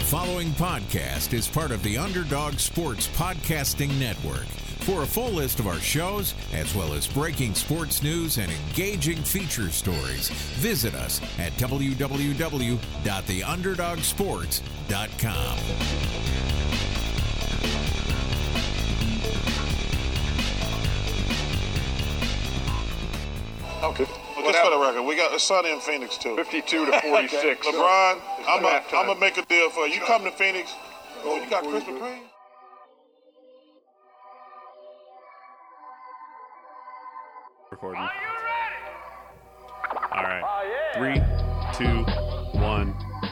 following podcast is part of the Underdog Sports Podcasting Network. For a full list of our shows, as well as breaking sports news and engaging feature stories, visit us at www.theunderdogsports.com. Okay. Well, just for the record, we got it's sunny in Phoenix too. 52 to 46. Okay. LeBron, I'm gonna make a deal for you. You come to Phoenix. Oh, you got Krispy Kreme? Recording. Are you ready? All right. 3, 2, 1.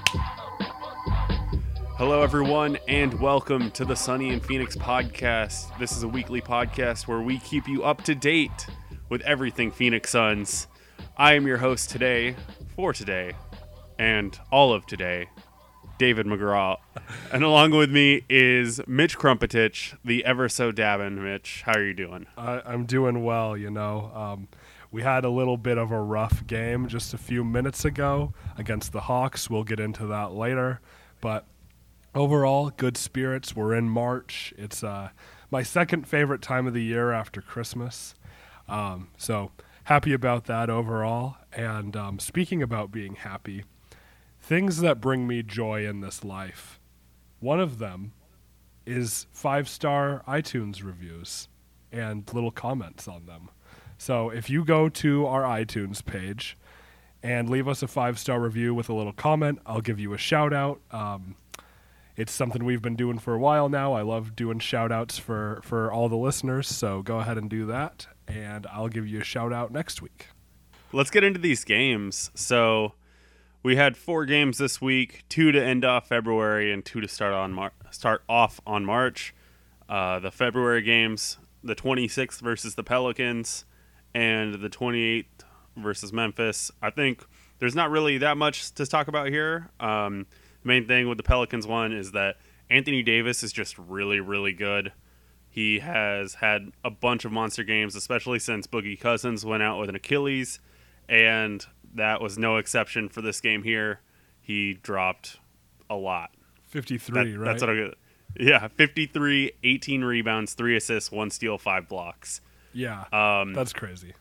Hello, everyone, and welcome to the Sunny in Phoenix podcast. This is a weekly podcast where we keep you up to date with everything Phoenix Suns. I am your host today, for today, and all of today, David McGraw. And along with me is Mitch Krumpetich, the ever so dabbing Mitch. How are you doing? I'm doing well, you know. We had a little bit of a rough game just a few minutes ago against the Hawks. We'll get into that later. But overall, good spirits. We're in March. It's my second favorite time of the year after Christmas. So happy about that overall. And speaking about being happy, things that bring me joy in this life, one of them is 5-star iTunes reviews and little comments on them. So if you go to our iTunes page and leave us a 5-star review with a little comment, I'll give you a shout out. It's something we've been doing for a while now. I love doing shout outs for all the listeners. So go ahead and do that. And I'll give you a shout out next week. Let's get into these games. So we had 4 games this week, 2 to end off February and 2 to start off on March. The February games, the 26th versus the Pelicans and the 28th versus Memphis. I think there's not really that much to talk about here. The main thing with the Pelicans one is that Anthony Davis is just really, really good. He has had a bunch of monster games, especially since Boogie Cousins went out with an Achilles, and that was no exception for this game here. He dropped a lot. 53, right? That's what I get. Yeah, 53, 18 rebounds, 3 assists, 1 steal, 5 blocks. Yeah, that's crazy.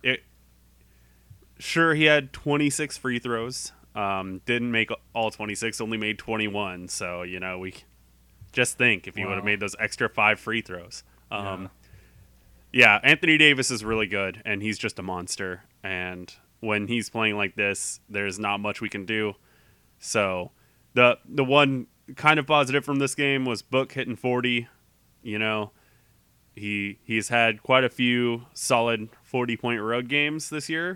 Sure, he had 26 free throws. Didn't make all 26, only made 21. So, you know, we just think if he would have made those extra 5 free throws. Yeah, Anthony Davis is really good, and he's just a monster. And when he's playing like this, there's not much we can do. So the one kind of positive from this game was Book hitting 40. You know, he's had quite a few solid 40-point road games this year.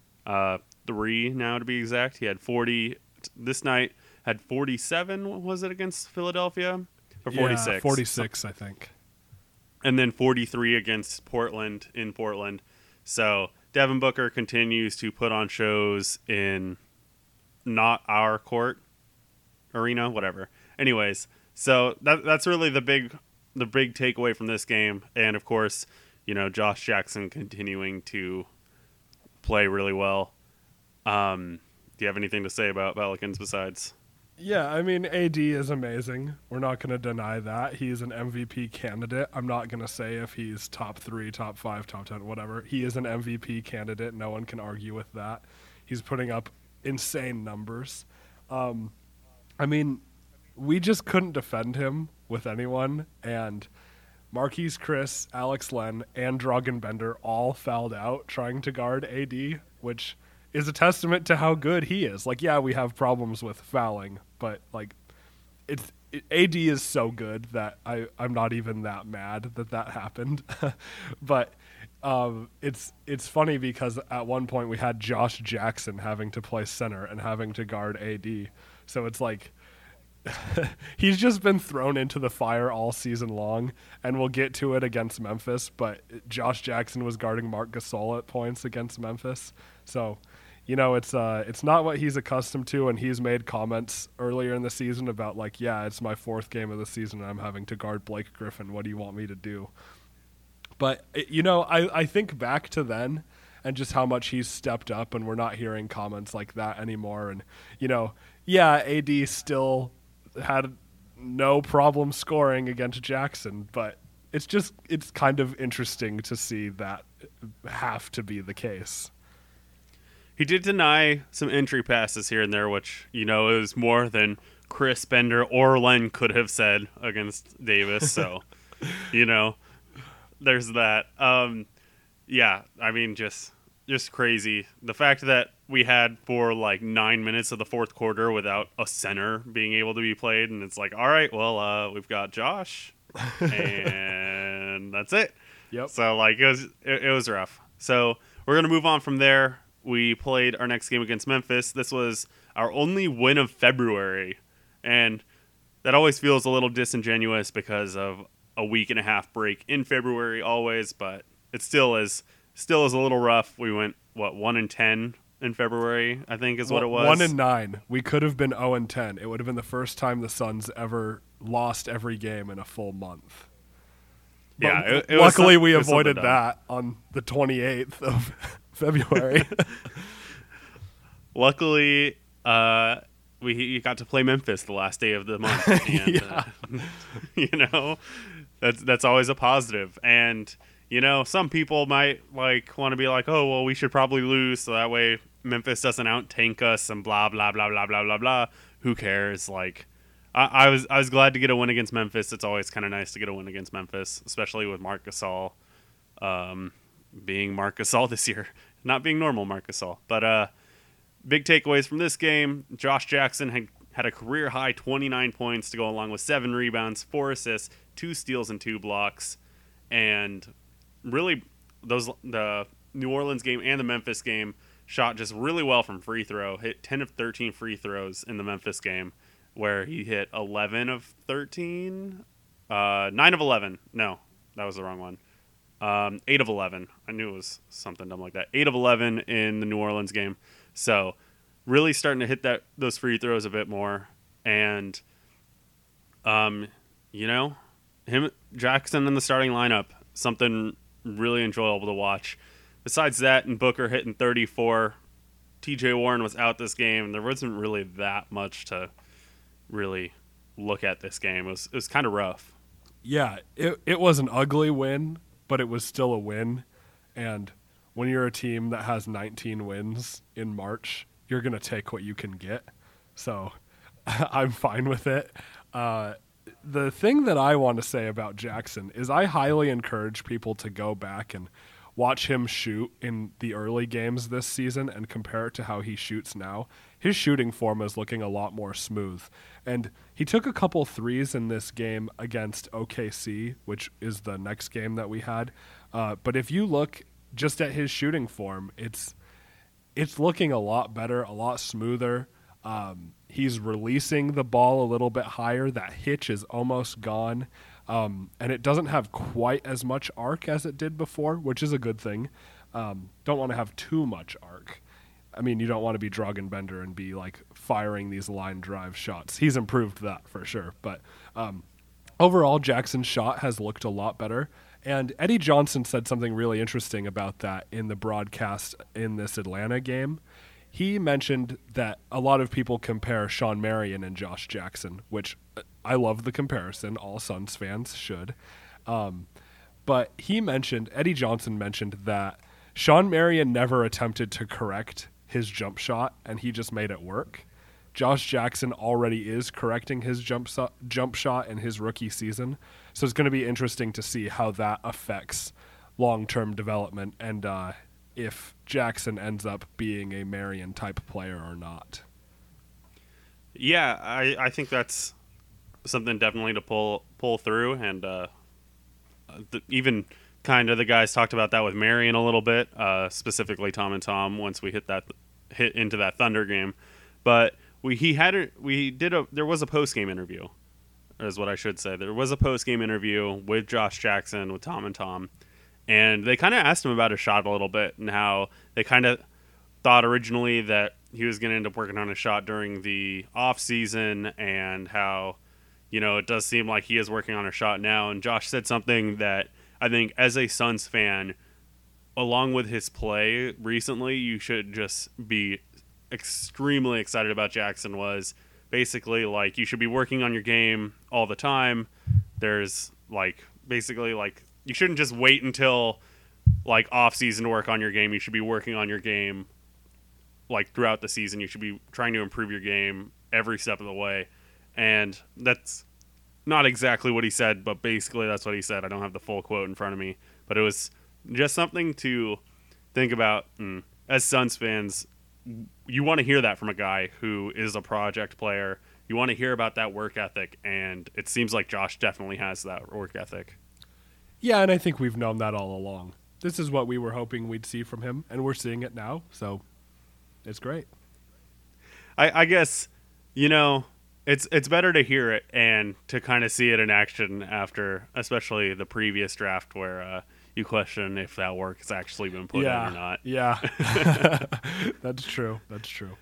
3 now to be exact. He had 40 this night. Had 47. Was it against Philadelphia? Or 46? Yeah, 46, I think. And then 43 against Portland in Portland. So Devin Booker continues to put on shows in not our court, arena, whatever. Anyways, so that's really the big takeaway from this game. And of course, you know, Josh Jackson continuing to play really well. Do you have anything to say about Pelicans besides? Yeah, I mean, AD is amazing. We're not going to deny that. He's an MVP candidate. I'm not going to say if he's top 3, top 5, top 10, whatever. He is an MVP candidate. No one can argue with that. He's putting up insane numbers. I mean, we just couldn't defend him with anyone. And Marquise Chris, Alex Len, and Dragan Bender all fouled out trying to guard AD, which is a testament to how good he is. Like, yeah, we have problems with fouling, but like, AD is so good that I'm not even that mad that happened. But it's funny because at one point we had Josh Jackson having to play center and having to guard AD. So it's like he's just been thrown into the fire all season long, and we'll get to it against Memphis. But Josh Jackson was guarding Marc Gasol at points against Memphis. So, you know, it's not what he's accustomed to, and he's made comments earlier in the season about like, yeah, it's my 4th game of the season and I'm having to guard Blake Griffin. What do you want me to do? But, you know, I think back to then and just how much he's stepped up, and we're not hearing comments like that anymore. And, you know, yeah, AD still had no problem scoring against Jackson, but it's kind of interesting to see that have to be the case. He did deny some entry passes here and there, which, is more than Chris Bender or Len could have said against Davis. So, there's that. Yeah, I mean, just crazy. The fact that we had for like 9 minutes of the fourth quarter without a center being able to be played, and it's like, all right, well, we've got Josh, and that's it. Yep. So like it was rough. So we're gonna move on from there. We played our next game against Memphis. This was our only win of February, and that always feels a little disingenuous because of a week and a half break in February always, but it still is a little rough. We went 1-10 in February, I think is what it was. 1-9. We could have been 0-10. It would have been the first time the Suns ever lost every game in a full month. Yeah, luckily we avoided that on the 28th of February. Luckily, we got to play Memphis the last day of the month, and that's always a positive. And some people might want to be like, oh well, we should probably lose so that way Memphis doesn't out tank us and blah blah blah blah blah blah blah. Who cares? Like, I was glad to get a win against Memphis. It's always kind of nice to get a win against Memphis, especially with Marc Gasol, being Marc Gasol this year, not being normal Marc Gasol. But big takeaways from this game: Josh Jackson had a career high 29 points to go along with 7 rebounds, 4 assists, 2 steals, and 2 blocks. And really, the New Orleans game and the Memphis game shot just really well from free throw. Hit 10 of 13 free throws in the Memphis game, where he hit 11 of 13, 9 of 11. No, that was the wrong one. 8 of 11. I knew it was something dumb like that. 8 of 11 in the New Orleans game. So really starting to hit those free throws a bit more. And, Jackson in the starting lineup, something really enjoyable to watch. Besides that, and Booker hitting 34, TJ Warren was out this game, and there wasn't really that much to really look at this game. It was kind of rough. Yeah, it was an ugly win, but it was still a win. And when you're a team that has 19 wins in March, you're going to take what you can get. So I'm fine with it. The thing that I want to say about Jackson is I highly encourage people to go back and watch him shoot in the early games this season and compare it to how he shoots now. His shooting form is looking a lot more smooth. And he took a couple threes in this game against OKC, which is the next game that we had. But if you look just at his shooting form, it's looking a lot better, a lot smoother. He's releasing the ball a little bit higher. That hitch is almost gone. And it doesn't have quite as much arc as it did before, which is a good thing. Don't want to have too much arc. I mean, you don't want to be Dragan Bender and be like firing these line drive shots. He's improved that for sure. But overall, Jackson's shot has looked a lot better. And Eddie Johnson said something really interesting about that in the broadcast in this Atlanta game. He mentioned that a lot of people compare Shawn Marion and Josh Jackson, which I love the comparison. All Suns fans should. But Eddie Johnson mentioned that Shawn Marion never attempted to correct his jump shot, and he just made it work. Josh Jackson already is correcting his jump shot in his rookie season. So it's going to be interesting to see how that affects long-term development and if Jackson ends up being a Marion-type player or not. Yeah, I think that's something definitely to pull through, and even kind of the guys talked about that with Marion a little bit, specifically Tom and Tom once we hit into that Thunder game. But there was a post-game interview, is what I should say. There was a post-game interview with Josh Jackson, with Tom and Tom, and they kind of asked him about his shot a little bit and how they kind of thought originally that he was going to end up working on his shot during the off season, and how, it does seem like he is working on a shot now. And Josh said something that I think as a Suns fan, along with his play recently, you should just be extremely excited about Jackson, was basically like you should be working on your game all the time. There's like basically like you shouldn't just wait until like off season to work on your game. You should be working on your game like throughout the season. You should be trying to improve your game every step of the way. And that's not exactly what he said, but basically that's what he said. I don't have the full quote in front of me, but it was just something to think about. And as Suns fans, you want to hear that from a guy who is a project player. You want to hear about that work ethic, and it seems like Josh definitely has that work ethic. Yeah, and I think we've known that all along. This is what we were hoping we'd see from him, and we're seeing it now, so it's great. I guess, you know, it's better to hear it and to kind of see it in action after, especially the previous draft where you question if that work has actually been put in or not. Yeah, that's true. That's true.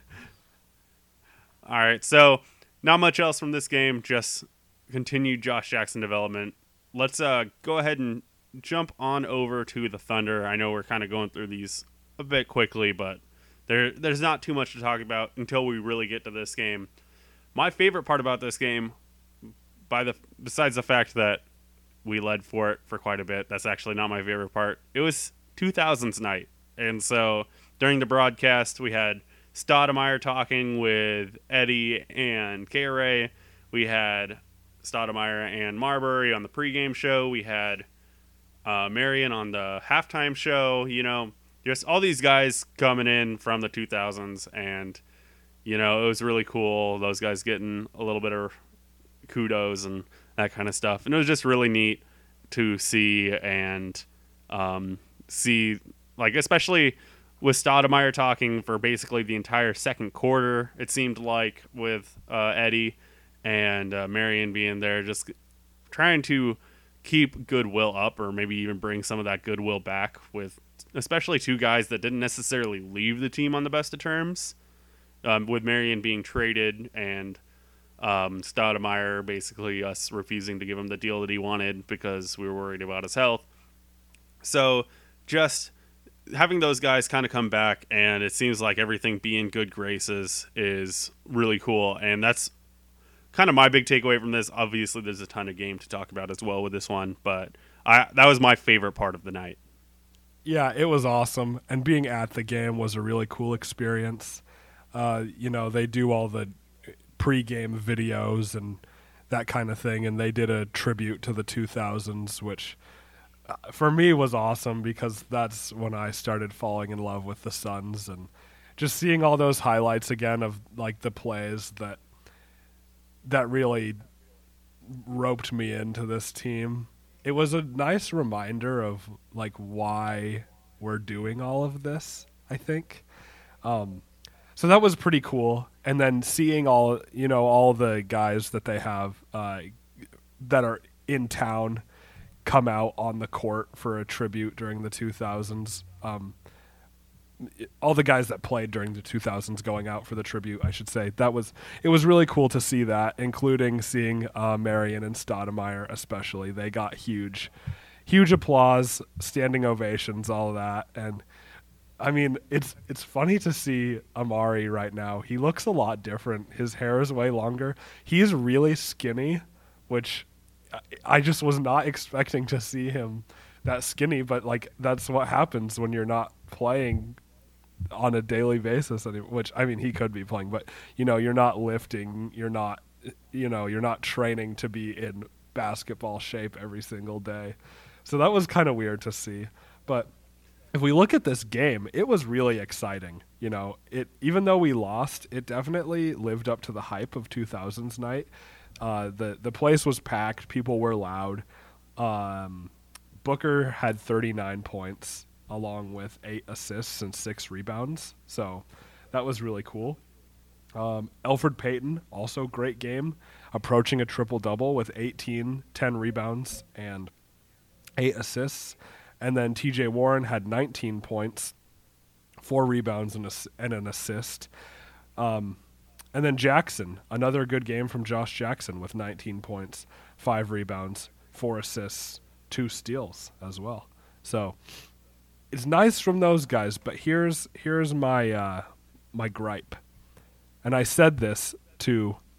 All right, so not much else from this game, just continued Josh Jackson development. Let's go ahead and jump on over to the Thunder. I know we're kind of going through these a bit quickly, but there's not too much to talk about until we really get to this game. My favorite part about this game, besides the fact that we led for it for quite a bit, that's actually not my favorite part. It was 2000s night. And so during the broadcast, we had Stoudemire talking with Eddie and K-Ray. We had Stoudemire and Marbury on the pregame show. We had Marion on the halftime show. You know, just all these guys coming in from the 2000s, and you know, it was really cool. Those guys getting a little bit of kudos and that kind of stuff, and it was just really neat to see and see, like, especially with Stoudemire talking for basically the entire second quarter. It seemed like with Eddie and Marion being there, just trying to keep goodwill up, or maybe even bring some of that goodwill back with especially two guys that didn't necessarily leave the team on the best of terms, with Marion being traded and Stoudemire basically us refusing to give him the deal that he wanted because we were worried about his health. So just having those guys kind of come back, and it seems like everything be in good graces, is really cool. And that's kind of my big takeaway from this. Obviously, there's a ton of game to talk about as well with this one, but that was my favorite part of the night. Yeah, it was awesome. And being at the game was a really cool experience. You know, they do all the pre-game videos and that kind of thing, and they did a tribute to the 2000s, which for me was awesome because that's when I started falling in love with the Suns, and just seeing all those highlights again of like the plays that really roped me into this team. It was a nice reminder of like why we're doing all of this, I think. So that was pretty cool. And then seeing all the guys that they have that are in town come out on the court for a tribute during the 2000s. All the guys that played during the 2000s going out for the tribute, I should say. It was really cool to see that, including seeing Marion and Stoudemire especially. They got huge applause, standing ovations, all of that. And I mean, it's funny to see Amari right now. He looks a lot different. His hair is way longer. He's really skinny, which I just was not expecting to see him that skinny, but like that's what happens when you're not playing on a daily basis, which I mean he could be playing, but you know, you're not lifting, you're not training to be in basketball shape every single day. So that was kind of weird to see. But if we look at this game, it was really exciting. You know, even though we lost, it definitely lived up to the hype of 2000s night. The place was packed, people were loud. Booker had 39 points along with 8 assists and 6 rebounds. So that was really cool. Elfrid Payton, also great game, approaching a triple-double with 18, 10 rebounds, and 8 assists. And then TJ Warren had 19 points, 4 rebounds, and an assist. And then Jackson, another good game from Josh Jackson with 19 points, 5 rebounds, 4 assists, 2 steals as well. So it's nice from those guys, but here's my my gripe. And I said this to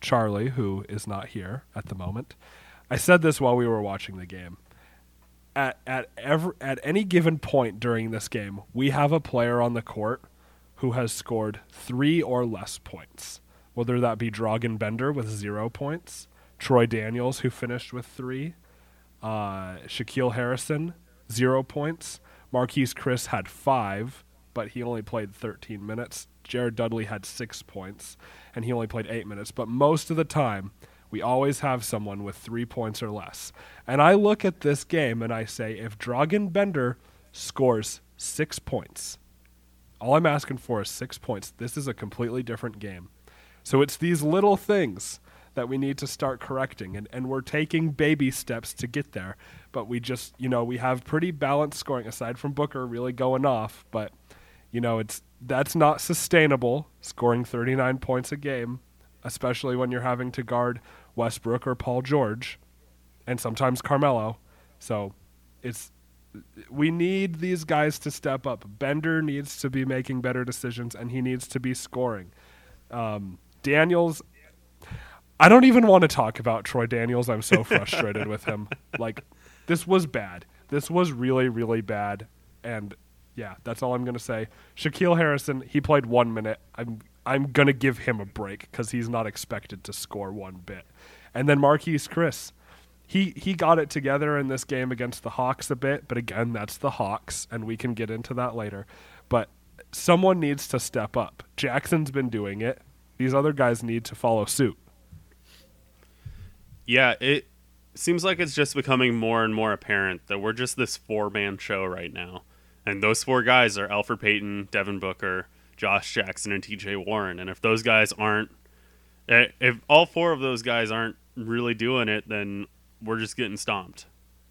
Charlie, who is not here at the moment. I said this while we were watching the game. At any given point during this game, we have a player on the court who has scored 3 or less points. Whether that be Dragan Bender with 0 points, Troy Daniels, who finished with 3, Shaquille Harrison, 0 points, Marquise Chris had 5, but he only played 13 minutes. Jared Dudley had 6 points, and he only played 8 minutes. But most of the time, we always have someone with 3 points or less. And I look at this game and I say, if Dragan Bender scores 6 points, all I'm asking for is 6 points. This is a completely different game. So it's these little things that we need to start correcting, and we're taking baby steps to get there. But we just, we have pretty balanced scoring, aside from Booker really going off. But, that's not sustainable, scoring 39 points a game, especially when you're having to guard Westbrook or Paul George, and sometimes Carmelo. So we need these guys to step up. Bender needs to be making better decisions, and he needs to be scoring. Daniels, I don't even want to talk about Troy Daniels. I'm so frustrated with him. This was bad. This was really, really bad. And yeah, that's all I'm going to say. Shaquille Harrison, he played 1 minute. I'm going to give him a break because he's not expected to score one bit. And then Marquise Chris, he got it together in this game against the Hawks a bit, but again, that's the Hawks, and we can get into that later. But someone needs to step up. Jackson's been doing it. These other guys need to follow suit. Yeah, it seems like it's just becoming more and more apparent that we're just this 4-man show right now. And those 4 guys are Elfrid Payton, Devin Booker, Josh Jackson, and TJ Warren. And if those guys if all 4 of those guys aren't really doing it, then we're just getting stomped.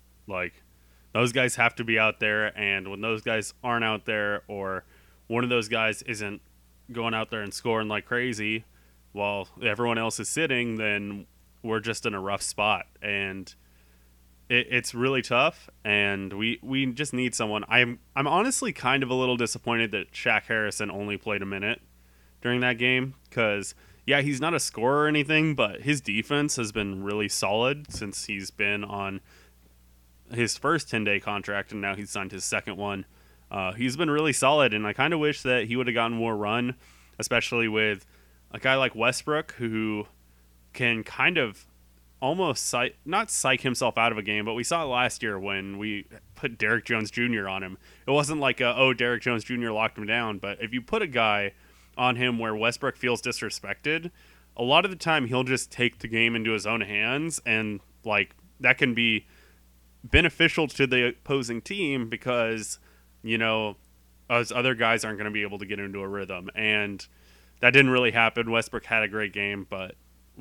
Those guys have to be out there, and when those guys aren't out there, or one of those guys isn't going out there and scoring like crazy while everyone else is sitting, then we're just in a rough spot. And it's really tough, and we just need someone. I'm honestly kind of a little disappointed that Shaq Harrison only played a minute during that game, because yeah, he's not a scorer or anything, but his defense has been really solid since he's been on his first 10-day contract, and now he's signed his second one. He's been really solid, and I kind of wish that he would have gotten more run, especially with a guy like Westbrook, who can kind of almost not psych himself out of a game, but we saw it last year when we put Derrick Jones Jr. on him. It wasn't like, Derrick Jones Jr. locked him down, but if you put a guy on him where Westbrook feels disrespected, a lot of the time he'll just take the game into his own hands, and that can be beneficial to the opposing team because, us other guys aren't going to be able to get into a rhythm. And that didn't really happen. Westbrook had a great game, but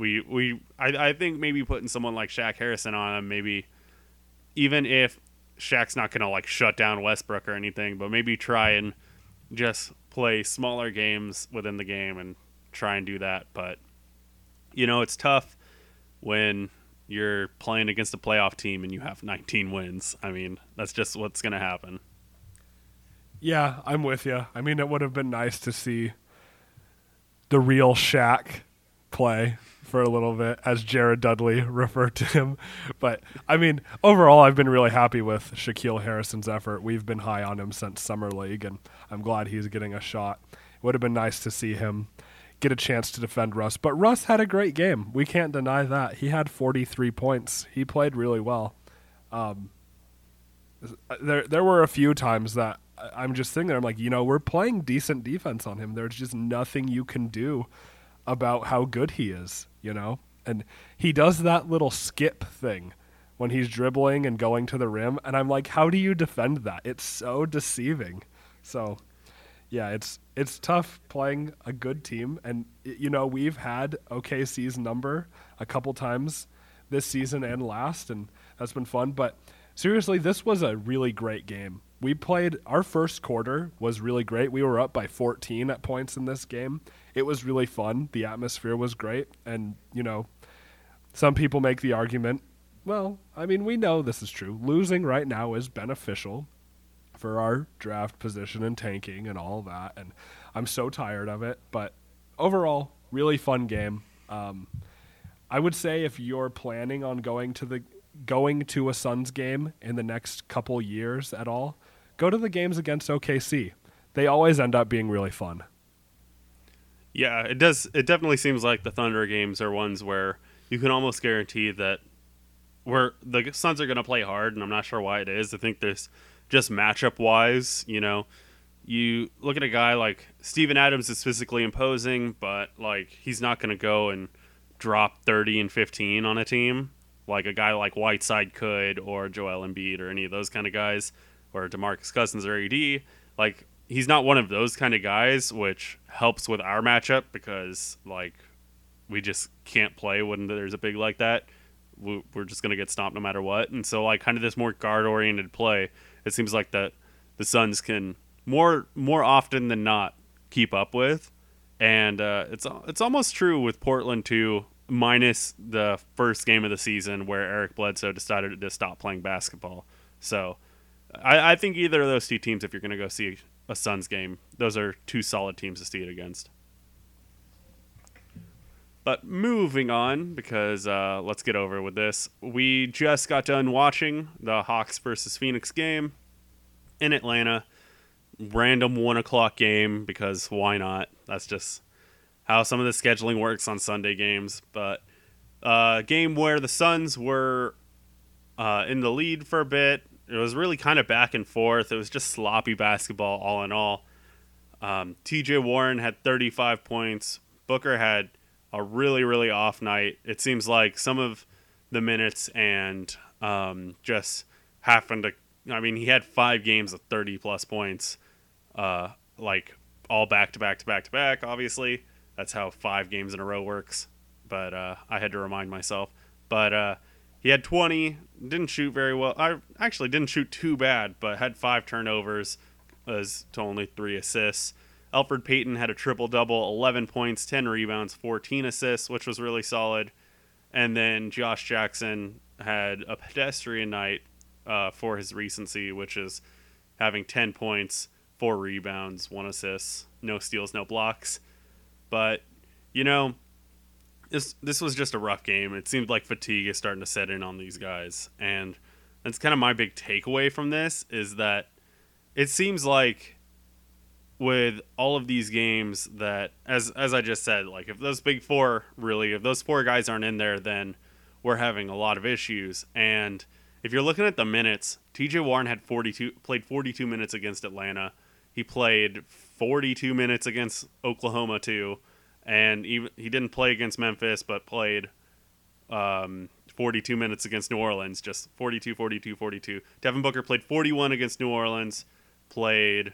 I think maybe putting someone like Shaq Harrison on him, maybe even if Shaq's not going to shut down Westbrook or anything, but maybe try and just play smaller games within the game and try and do that. But, it's tough when you're playing against a playoff team and you have 19 wins. I mean, that's just what's going to happen. Yeah, I'm with you. I mean, it would have been nice to see the real Shaq play for a little bit, as Jared Dudley referred to him. But, I mean, overall, I've been really happy with Shaquille Harrison's effort. We've been high on him since Summer League, and I'm glad he's getting a shot. It would have been nice to see him get a chance to defend Russ. But Russ had a great game. We can't deny that. He had 43 points. He played really well. There were a few times that I'm just sitting there, I'm like, we're playing decent defense on him. There's just nothing you can do about how good he is, And he does that little skip thing when he's dribbling and going to the rim, and I'm like, how do you defend that? It's so deceiving. So, yeah, it's tough playing a good team, and we've had OKC's number a couple times this season and last, and that's been fun. But seriously, this was a really great game. We played, our first quarter was really great. We were up by 14 at points in this game. It was really fun. The atmosphere was great. And, some people make the argument, well, I mean, we know this is true. Losing right now is beneficial for our draft position and tanking and all that. And I'm so tired of it. But overall, really fun game. I would say if you're planning on going to a Suns game in the next couple years at all, go to the games against OKC. They always end up being really fun. Yeah, it does. It definitely seems like the Thunder games are ones where you can almost guarantee that the Suns are going to play hard, and I'm not sure why it is. I think there's just matchup-wise, you look at a guy like Steven Adams is physically imposing, but like he's not going to go and drop 30 and 15 on a team like a guy like Whiteside could, or Joel Embiid, or any of those kind of guys, or DeMarcus Cousins or AD. Like, he's not one of those kind of guys, which helps with our matchup because like we just can't play when there's a big like that. We're just going to get stomped no matter what. And so like kind of this more guard-oriented play, it seems like that the Suns can more often than not keep up with. And it's almost true with Portland too, minus the first game of the season where Eric Bledsoe decided to stop playing basketball. So I think either of those two teams, if you're going to go see a Suns game, those are two solid teams to see it against. But moving on, because let's get over with this. We just got done watching the Hawks versus Phoenix game in Atlanta. Random 1 o'clock game, because why not? That's just how some of the scheduling works on Sunday games. But game where the Suns were in the lead for a bit. It was really kind of back and forth. It was just sloppy basketball all in all. TJ Warren had 35 points. Booker had a really, really off night. It seems like some of the minutes and just happened to... I mean, he had 5 games of 30-plus points, like all back-to-back, obviously. That's how 5 games in a row works. But I had to remind myself. But he had 20, didn't shoot very well. I actually didn't shoot too bad, but had 5 turnovers as to only 3 assists. Elfrid Payton had a triple-double, 11 points, 10 rebounds, 14 assists, which was really solid. And then Josh Jackson had a pedestrian night for his recency, which is having 10 points, 4 rebounds, 1 assist, no steals, no blocks. But, this was just a rough game. It seemed like fatigue is starting to set in on these guys. And that's kind of my big takeaway from this, is that it seems like with all of these games that, as I just said, like if those big four if those 4 guys aren't in there, then we're having a lot of issues. And if you're looking at the minutes, TJ Warren played 42 minutes against Atlanta. He played 42 minutes against Oklahoma too. And he didn't play against Memphis, but played 42 minutes against New Orleans, just 42. Devin Booker played 41 against New Orleans, played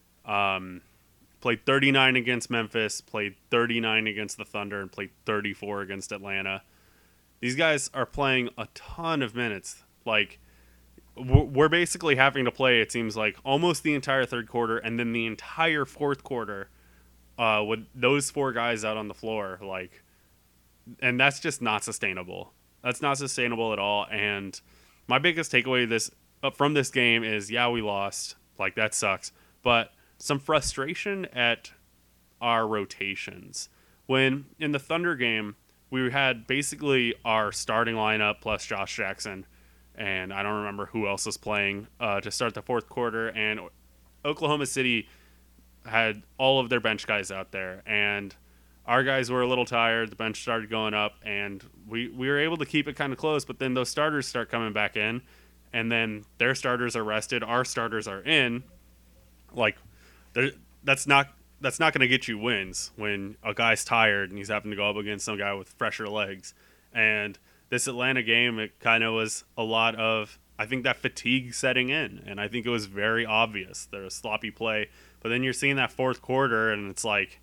39 against Memphis, played 39 against the Thunder, and played 34 against Atlanta. These guys are playing a ton of minutes. Like, we're basically having to play, it seems like, almost the entire third quarter and then the entire fourth quarter with those 4 guys out on the floor. Like, and that's just not sustainable. That's not sustainable at all. And my biggest takeaway from this game is, yeah, we lost. Like, that sucks. But some frustration at our rotations. When in the Thunder game, we had basically our starting lineup plus Josh Jackson, and I don't remember who else was playing to start the fourth quarter, and Oklahoma City had all of their bench guys out there, and our guys were a little tired. The bench started going up, and we were able to keep it kind of close, but then those starters start coming back in, and then their starters are rested, our starters are in. Like, that's not going to get you wins when a guy's tired and he's having to go up against some guy with fresher legs. And this Atlanta game, it kind of was a lot of, I think, that fatigue setting in. And I think it was very obvious. There was sloppy play. But then you're seeing that fourth quarter, and it's like,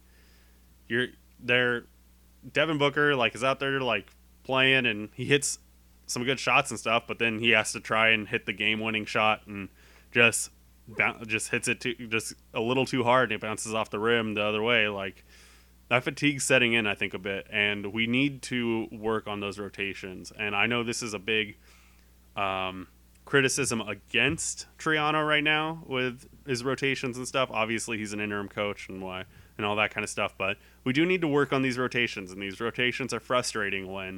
Devin Booker, like, is out there, like, playing, and he hits some good shots and stuff, but then he has to try and hit the game-winning shot and just hits it just a little too hard, and it bounces off the rim the other way. Like, that fatigue's setting in, I think, a bit, and we need to work on those rotations. And I know this is a big criticism against Triano right now with his rotations and stuff. Obviously, he's an interim coach and all that kind of stuff, but we do need to work on these rotations, and these rotations are frustrating when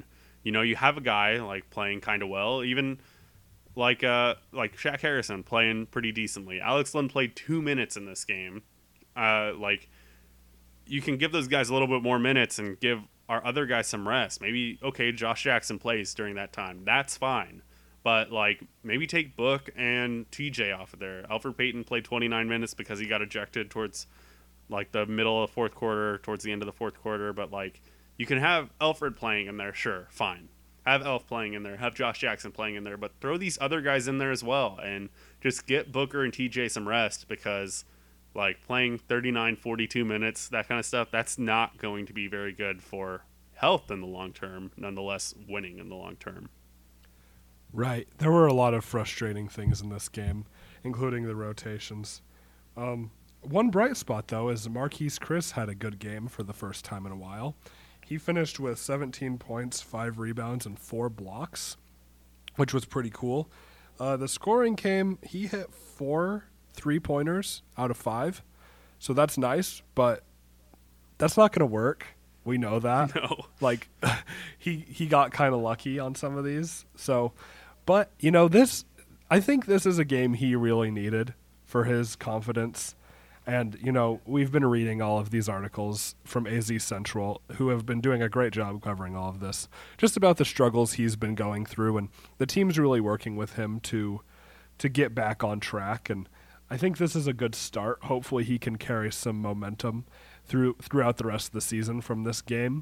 you have a guy like playing kind of well, even like Shaq Harrison playing pretty decently. Alex Len played 2 minutes in this game. Like, you can give those guys a little bit more minutes and give our other guys some rest. Maybe, okay, Josh Jackson plays during that time. That's fine. But, like, maybe take Book and TJ off of there. Elfrid Payton played 29 minutes because he got ejected towards, like, the middle of the fourth quarter, towards the end of the fourth quarter. But, like, you can have Elfrid playing in there, sure, fine. Have Elf playing in there. Have Josh Jackson playing in there. But throw these other guys in there as well. And just get Booker and TJ some rest because, like, playing 39, 42 minutes, that kind of stuff, that's not going to be very good for health in the long term, nonetheless winning in the long term. Right. There were a lot of frustrating things in this game, including the rotations. One bright spot, though, is Marquise Chris had a good game for the first time in a while. He finished with 17 points, 5 rebounds, and 4 blocks, which was pretty cool. The scoring came, he hit 4 3-pointers out of 5, so that's nice, but that's not going to work. We know that. No. Like, he got kind of lucky on some of these. So, but, I think this is a game he really needed for his confidence. And, we've been reading all of these articles from AZ Central, who have been doing a great job covering all of this, just about the struggles he's been going through. And the team's really working with him to get back on track. And I think this is a good start. Hopefully he can carry some momentum throughout the rest of the season from this game.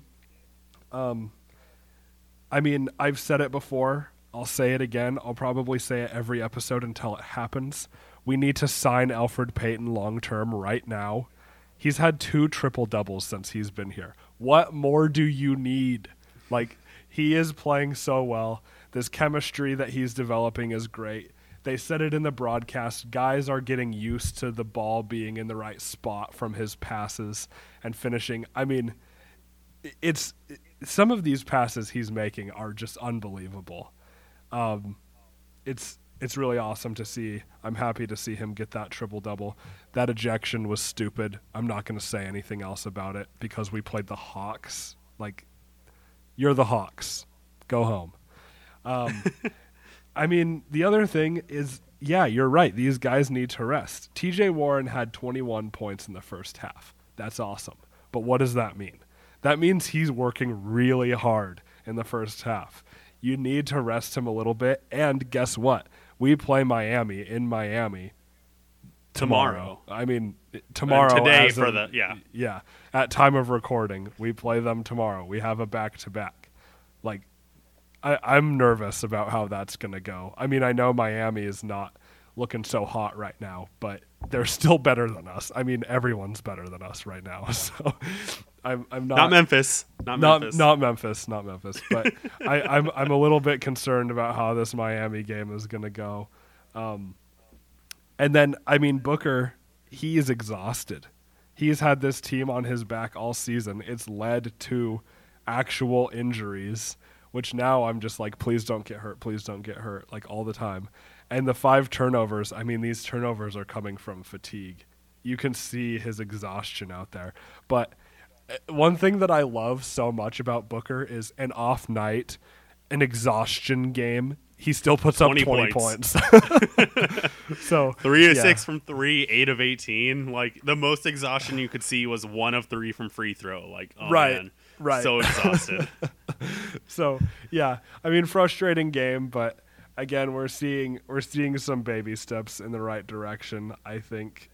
I mean, I've said it before. I'll say it again. I'll probably say it every episode until it happens. We need to sign Elfrid Payton long-term right now. He's had 2 triple-doubles since he's been here. What more do you need? Like, he is playing so well. This chemistry that he's developing is great. They said it in the broadcast. Guys are getting used to the ball being in the right spot from his passes and finishing. I mean, some of these passes he's making are just unbelievable. It's really awesome to see. I'm happy to see him get that triple-double. That ejection was stupid. I'm not going to say anything else about it because we played the Hawks. Like, you're the Hawks. Go home. I mean, the other thing is, yeah, you're right. These guys need to rest. TJ Warren had 21 points in the first half. That's awesome. But what does that mean? That means he's working really hard in the first half. You need to rest him a little bit. And guess what? We play Miami in Miami tomorrow. I mean, tomorrow. And today Yeah. At time of recording, we play them tomorrow. We have a back-to-back. Like, I'm nervous about how that's going to go. I mean, I know Miami is not looking so hot right now, but they're still better than us. I mean, everyone's better than us right now. So I'm not Memphis. Not Memphis. But I'm a little bit concerned about how this Miami game is going to go. And then, I mean, Booker, he is exhausted. He's had this team on his back all season. It's led to actual injuries, which now I'm just like, please don't get hurt, like all the time. And the 5 turnovers, I mean, these turnovers are coming from fatigue. You can see his exhaustion out there. But one thing that I love so much about Booker is an off night, an exhaustion game, he still puts up 20 points. So 3 of 6 from 3, 8 of 18. Like, the most exhaustion you could see was 1 of 3 from free throw. Like, oh man. Right. So exhausted. So, yeah. I mean, frustrating game, but again, we're seeing some baby steps in the right direction, I think.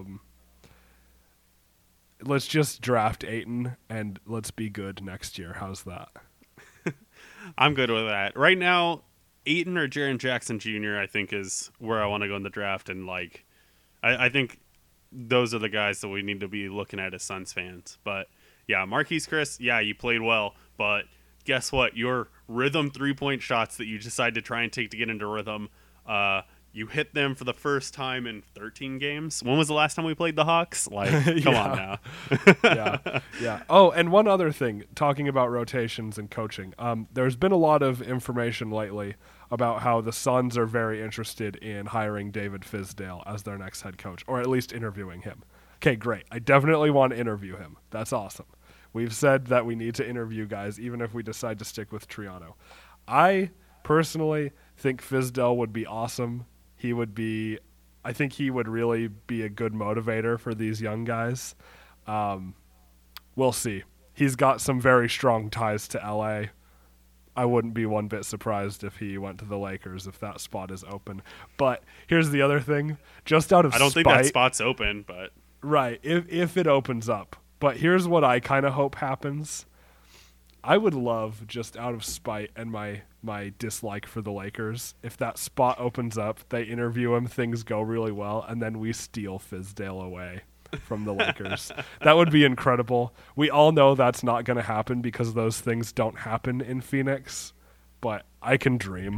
Let's just draft Ayton and let's be good next year. How's that? I'm good with that. Right now, Ayton or Jaren Jackson Jr., I think, is where I want to go in the draft. And, like, I think those are the guys that we need to be looking at as Suns fans. But, yeah, Marquise Chris, yeah, you played well. But guess what? Your rhythm 3-point shots that you decide to try and take to get into rhythm, you hit them for the first time in 13 games. When was the last time we played the Hawks? Like, come on now. Yeah. Oh, and one other thing, talking about rotations and coaching. There's been a lot of information lately about how the Suns are very interested in hiring David Fizdale as their next head coach, or at least interviewing him. Okay, great. I definitely want to interview him. That's awesome. We've said that we need to interview guys, even if we decide to stick with Triano. I personally think Fizdale would be awesome. I think he would really be a good motivator for these young guys. We'll see. He's got some very strong ties to LA. I wouldn't be one bit surprised if he went to the Lakers if that spot is open. But here's the other thing. Just out of I don't think that spot's open, but... Right, if it opens up. But here's what I kind of hope happens. I would love, just out of spite and my dislike for the Lakers, if that spot opens up, they interview him, things go really well, and then we steal Fizdale away from the Lakers. That would be incredible. We all know that's not going to happen because those things don't happen in Phoenix, but I can dream.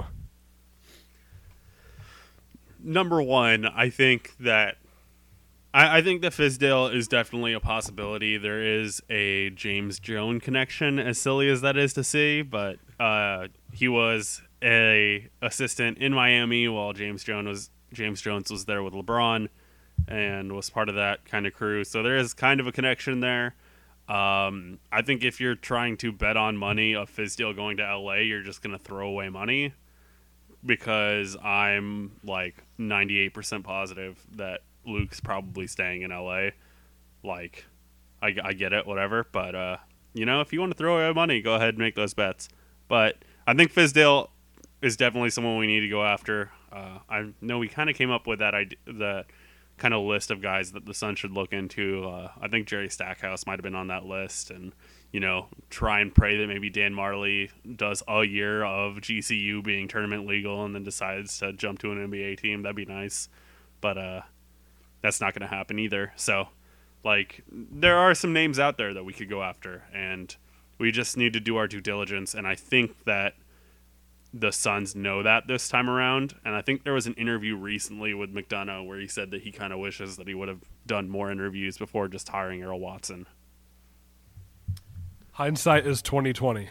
Number one, I think that Fizdale is definitely a possibility. There is a James Jones connection, as silly as that is to see, but he was a assistant in Miami while James Jones was there with LeBron and was part of that kind of crew. So there is kind of a connection there. I think if you're trying to bet on money of Fizdale going to LA, you're just going to throw away money, because I'm like 98% positive that Luke's probably staying in LA. Like, I get it, whatever. But, if you want to throw away money, go ahead and make those bets. But I think Fizdale is definitely someone we need to go after. I know we kind of came up with that idea, the kind of list of guys that the Suns should look into. I think Jerry Stackhouse might have been on that list, and try and pray that maybe Dan Marley does a year of GCU being tournament legal and then decides to jump to an NBA team. That'd be nice, but that's not going to happen either. So, there are some names out there that we could go after, and we just need to do our due diligence. And I think that the Suns know that this time around. And I think there was an interview recently with McDonough where he said that he kind of wishes that he would have done more interviews before just hiring Earl Watson. Hindsight is 20/20.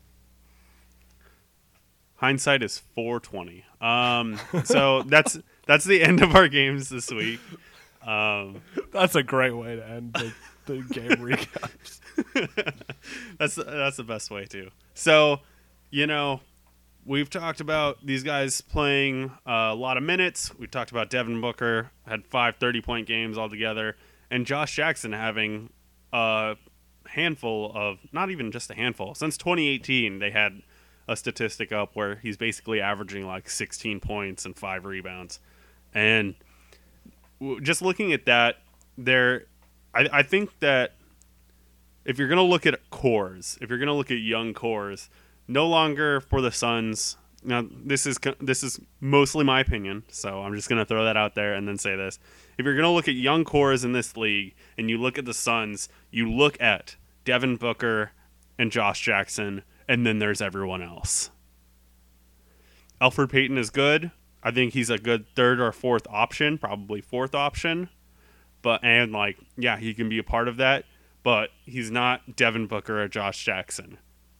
Hindsight is 4/20. So that's the end of our games this week. That's a great way to end the game recaps. That's the best way too. So, we've talked about these guys playing a lot of minutes. We talked about Devin Booker had 5 30-point games altogether, and Josh Jackson having a handful of, not even just a handful, since 2018 they had a statistic up where he's basically averaging like 16 points and 5 rebounds. And just looking at that, I think that if you're going to look at cores, if you're going to look at young cores, no longer for the Suns. Now, this is mostly my opinion, so I'm just going to throw that out there and then say this. If you're going to look at young cores in this league and you look at the Suns, you look at Devin Booker and Josh Jackson, and then there's everyone else. Elfrid Payton is good. I think he's a good 3rd or 4th option, probably 4th option. He can be a part of that, but he's not Devin Booker or Josh Jackson.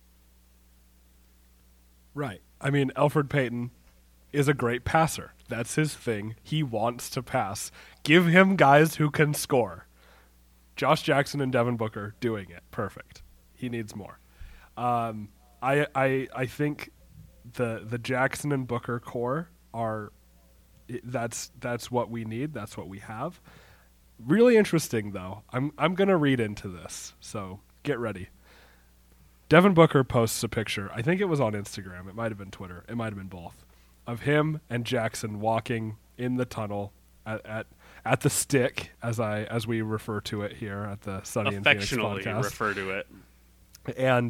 Right. I mean, Elfrid Payton is a great passer. That's his thing. He wants to pass. Give him guys who can score. Josh Jackson and Devin Booker doing it. Perfect. He needs more. I think the Jackson and Booker core that's what we need. That's what we have. Really interesting though. I'm gonna read into this, so get ready. Devin Booker posts a picture. I think it was on Instagram. It might have been Twitter. It might have been both. Of him and Jackson walking in the tunnel at the stick, as we refer to it here at the Sunny and Phoenix podcast. Affectionately refer to it. And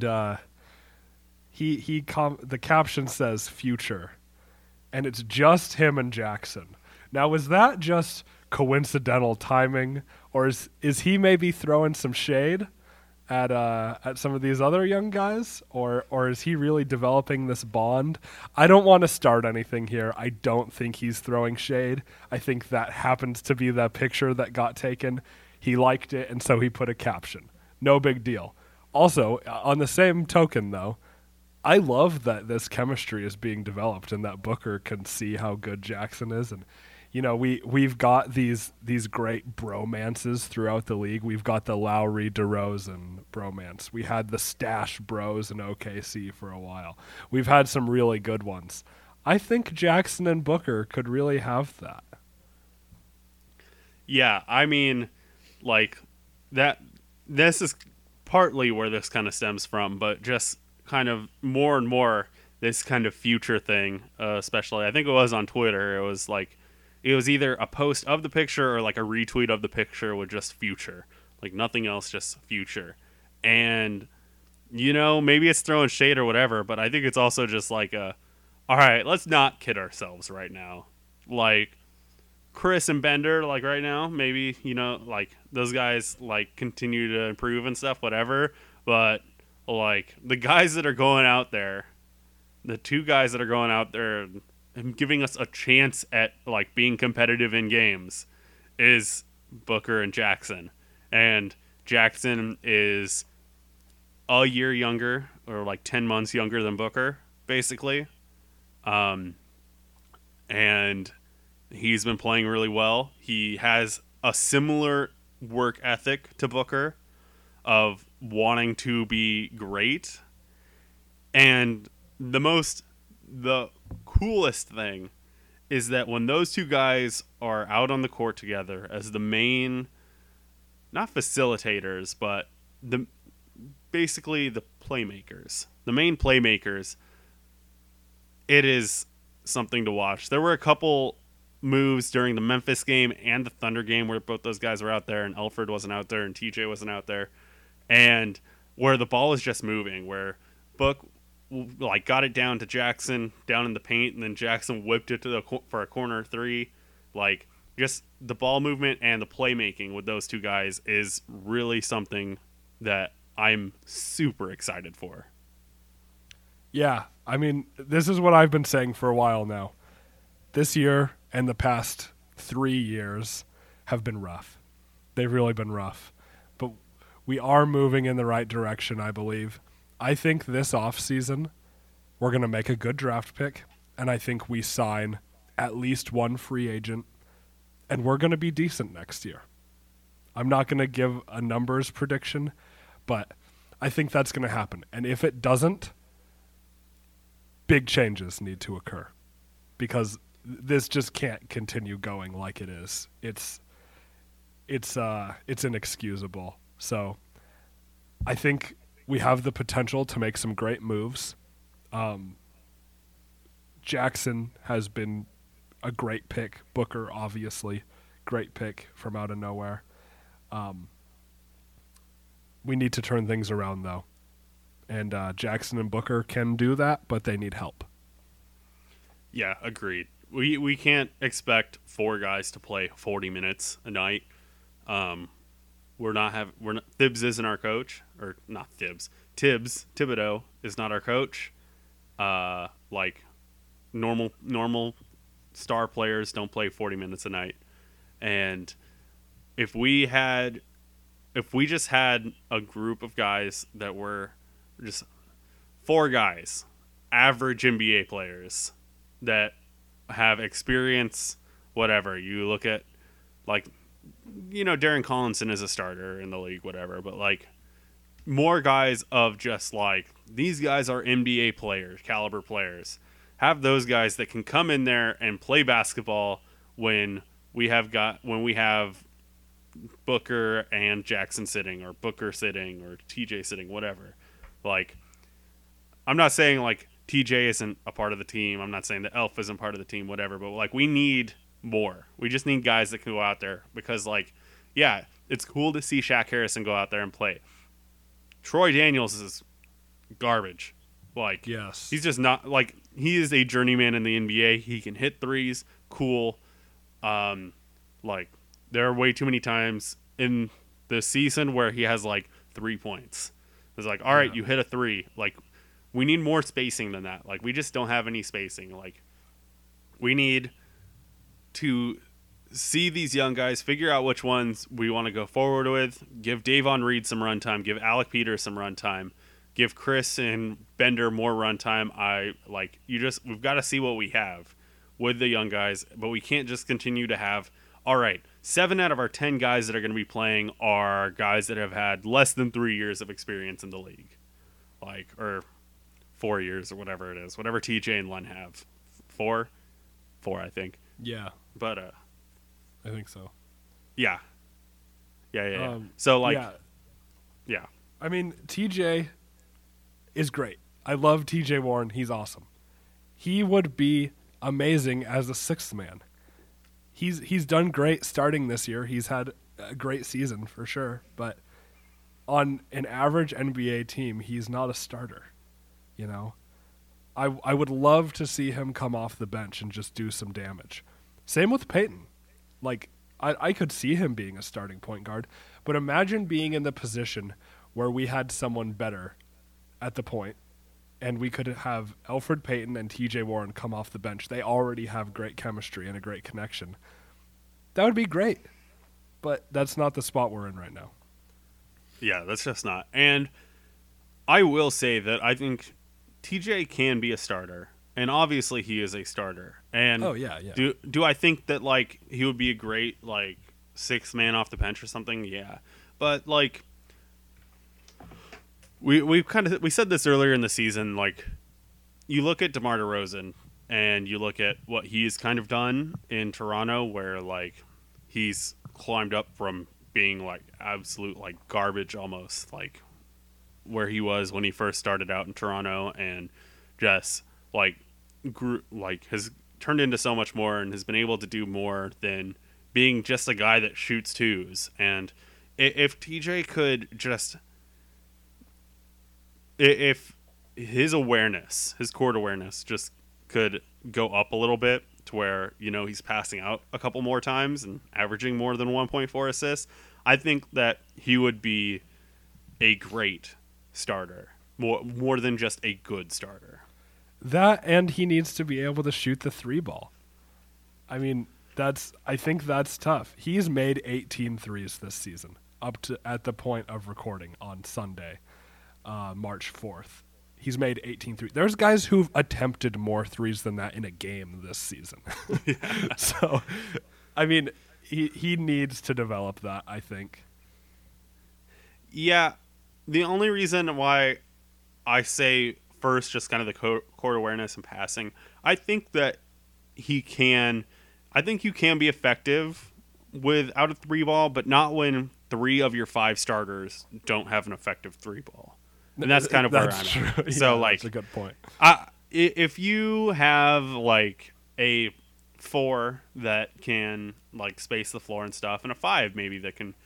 the caption says "future," and it's just him and Jackson. Now, was that just coincidental timing, or is he maybe throwing some shade at some of these other young guys, or is he really developing this bond? I don't want to start anything here. I don't think he's throwing shade. I think that happens to be the picture that got taken. He liked it, and so he put a caption. No big deal. Also, on the same token, though, I love that this chemistry is being developed and that Booker can see how good Jackson is. And, we've got these great bromances throughout the league. We've got the Lowry DeRozan bromance. We had the Stash Bros in OKC for a while. We've had some really good ones. I think Jackson and Booker could really have that. Yeah, I mean, like that. This is partly where this kind of stems from, but just kind of more and more this kind of future thing, especially I think it was on Twitter. It was like it was either a post of the picture or like a retweet of the picture with just future, like nothing else, just future. And maybe it's throwing shade or whatever, but I think it's also just like all right, let's not kid ourselves right now. Like Chris and Bender, like right now, maybe, like those guys like continue to improve and stuff, whatever. But like the guys that are going out there, the two guys that are going out there and giving us a chance at like being competitive in games is Booker and Jackson. And Jackson is a year younger or like 10 months younger than Booker, basically. And he's been playing really well. He has a similar work ethic to Booker of wanting to be great. And the coolest thing is that when those two guys are out on the court together as the main, not facilitators, but basically the playmakers, the main playmakers, it is something to watch. There were a couple moves during the Memphis game and the Thunder game where both those guys were out there and Elfrid wasn't out there and TJ wasn't out there, and where the ball is just moving, where Book like got it down to Jackson down in the paint, and then Jackson whipped it for a corner three. Like, just the ball movement and the playmaking with those two guys is really something that I'm super excited for. Yeah, I mean, this is what I've been saying for a while now. This year and the past 3 years have been rough. They've really been rough. But we are moving in the right direction, I believe. I think this offseason we're going to make a good draft pick, and I think we sign at least one free agent, and we're going to be decent next year. I'm not going to give a numbers prediction, but I think that's going to happen. And if it doesn't, big changes need to occur, because this just can't continue going like it is. It's inexcusable. So I think we have the potential to make some great moves. Jackson has been a great pick. Booker, obviously, great pick from out of nowhere. We need to turn things around, though. And Jackson and Booker can do that, but they need help. Yeah, agreed. We can't expect four guys to play 40 minutes a night. Thibs isn't our coach, or not Thibs. Thibodeau is not our coach. Like normal star players don't play 40 minutes a night. And if we just had a group of guys that were just four guys, average NBA players that have experience, whatever. You look at, like, Darren Collinson is a starter in the league, whatever, but like more guys of just like, these guys are NBA players, caliber players. Have those guys that can come in there and play basketball when we have Booker and Jackson sitting, or Booker sitting, or TJ sitting, whatever. Like, I'm not saying like TJ isn't a part of the team. I'm not saying that Elf isn't part of the team, whatever. But like, we need more. We just need guys that can go out there, because like, yeah, it's cool to see Shaq Harrison go out there and play. Troy Daniels is garbage. Like, yes, he's just not, like, he is a journeyman in the NBA. He can hit threes. Cool. Like, there are way too many times in the season where he has like 3 points. It's like, all right, you hit a three. Like, we need more spacing than that. Like, we just don't have any spacing. Like, we need to see these young guys, figure out which ones we want to go forward with, give Davon Reed some runtime, give Alec Peters some runtime, give Chris and Bender more runtime. We've got to see what we have. with the young guys, but we can't just continue to have, all right, 7 out of our 10 guys that are going to be playing are guys that have had less than 3 years of experience in the league. Or 4 years or whatever it is. Whatever TJ and Len have. 4, I think. Yeah. But, I think so. Yeah. So, yeah. I mean, TJ is great. I love TJ Warren. He's awesome. He would be amazing as a 6th man. He's done great starting this year. He's had a great season for sure, but on an average NBA team, he's not a starter. You know, I would love to see him come off the bench and just do some damage. Same with Peyton. Like, I could see him being a starting point guard, but imagine being in the position where we had someone better at the point, and we could have Elfrid Payton and TJ Warren come off the bench. They already have great chemistry and a great connection. That would be great, but that's not the spot we're in right now. Yeah, that's just not. And I will say that I think TJ can be a starter, and obviously he is a starter. And do I think that like he would be a great like 6th man off the bench or something? Yeah, but like we said this earlier in the season. Like, you look at DeMar DeRozan and you look at what he's kind of done in Toronto, where like he's climbed up from being like absolute like garbage almost, like where he was when he first started out in Toronto, and just like has turned into so much more and has been able to do more than being just a guy that shoots twos. And if TJ could just, if his awareness, his court awareness just could go up a little bit to where, you know, he's passing out a couple more times and averaging more than 1.4 assists, I think that he would be a great starter, more than just a good starter. That, and he needs to be able to shoot the 3 ball. I mean, I think that's tough. He's made 18 threes this season, up to at the point of recording on Sunday, March 4th. He's made 18 threes. There's guys who've attempted more threes than that in a game this season. So, I mean, he needs to develop that, I think. Yeah, the only reason why I say first just kind of the court awareness and passing, I think that you can be effective without a 3 ball, but not when 3 of your 5 starters don't have an effective 3 ball. And that's kind of where I'm at. So, like, that's a good point. If you have like a 4 that can like space the floor and stuff, and a 5 maybe that can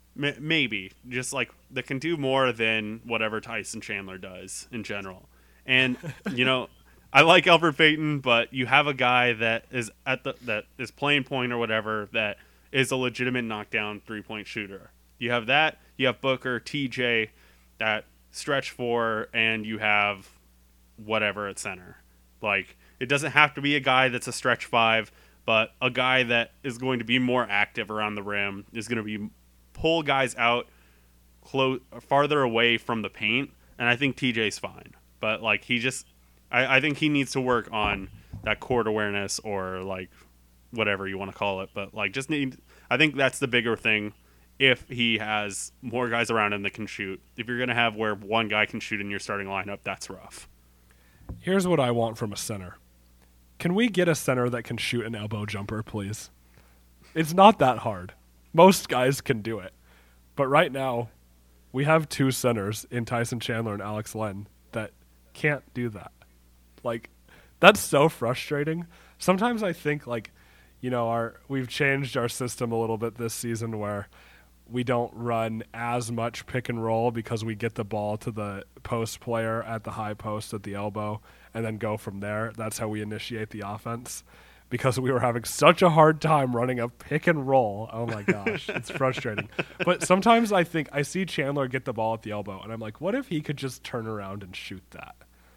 just like that can do more than whatever Tyson Chandler does in general. And you know, I like Elfrid Payton, but you have a guy that is that is playing point or whatever, that is a legitimate knockdown 3-point shooter. You have that. You have Booker, TJ, that stretch 4, and you have whatever at center. Like, it doesn't have to be a guy that's a stretch 5, but a guy that is going to be more active around the rim, is going to be pull guys out farther away from the paint, and I think TJ's fine. But like, I think he needs to work on that court awareness, or like whatever you want to call it. But like, I think that's the bigger thing. If he has more guys around him that can shoot, if you're going to have where one guy can shoot in your starting lineup, that's rough. Here's what I want from a center. Can we get a center that can shoot an elbow jumper, please? It's not that hard. Most guys can do it. But right now, we have 2 centers in Tyson Chandler and Alex Len that can't do that. Like, that's so frustrating. Sometimes I think, like, you know, we've changed our system a little bit this season where we don't run as much pick and roll because we get the ball to the post player at the high post at the elbow and then go from there. That's how we initiate the offense, because we were having such a hard time running a pick and roll. Oh my gosh, it's frustrating. But sometimes I think I see Chandler get the ball at the elbow and I'm like, what if he could just turn around and shoot that?